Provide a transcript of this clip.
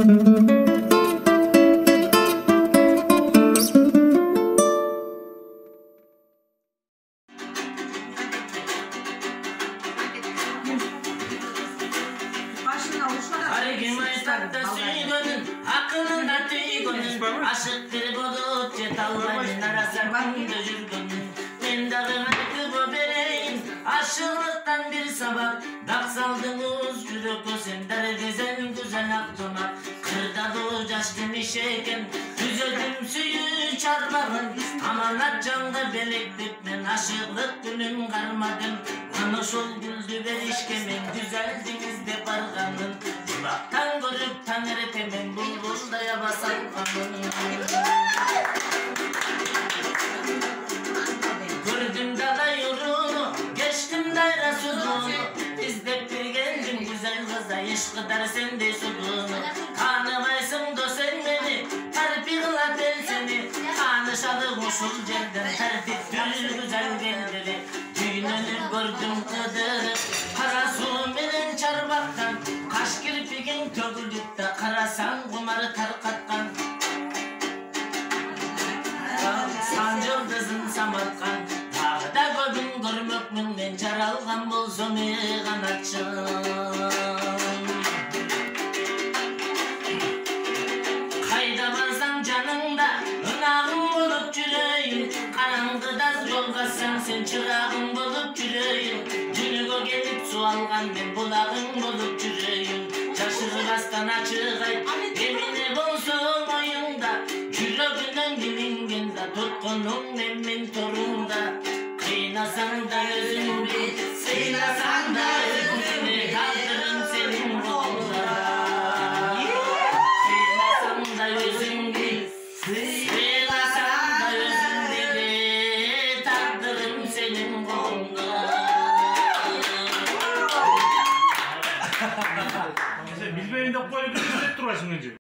Aşık bir bulup cetalmayın arasında жүргөнүн мен дагы айтып берейин ашыктан bir sabah дак салдыңыз жүрөккө сендер güzel актымак кырдагы жаш демиш экен түзөдүм сүйүү чарбагын аманат жанга белектеп мен ашыклык күнүн кармадым аны ошол гүлдү беришке мен түзөлдүңүз деп барганмын булактан көрүп таң эртемен булбулдай аба салганмын gördüm dağay yolunu geçtim dayra sudunu izlep bir geldim güzel kıza işkıdar sende sudunu tanımaysın da sen beni terfi kılat el seni tanışadık uşul yerden tertip bir güzel geldi düğününü gördüm kıdırıp kara su menen çarbaktan kaş kirpigin tökülüp de karasan kumarı tarkatkan Sancıldızın samarkan Dağda gördüm görmökmün men jaralgan bolsam kanatçım Kayda barsam canыңda ынагың болуp жүрөйүн караңгыда жолгасаң сен чырагың болуп жүрөйүн жөнөгө келип суу алган мен булагың болуп жүрөйүн жашырбастан ачык айт эмне болсо оюңда жүрөгүнөн билингенде туткунуң мен торуңда кыйнасаң да өзүңдү сыйласаң да өзүңдү тагдырың сенин колуңда кыйнасаң да өзүңдү сыйласаң да өзүңдү тагдырың сенин колуңда билбейм деп коюп жүрүп турасың өзү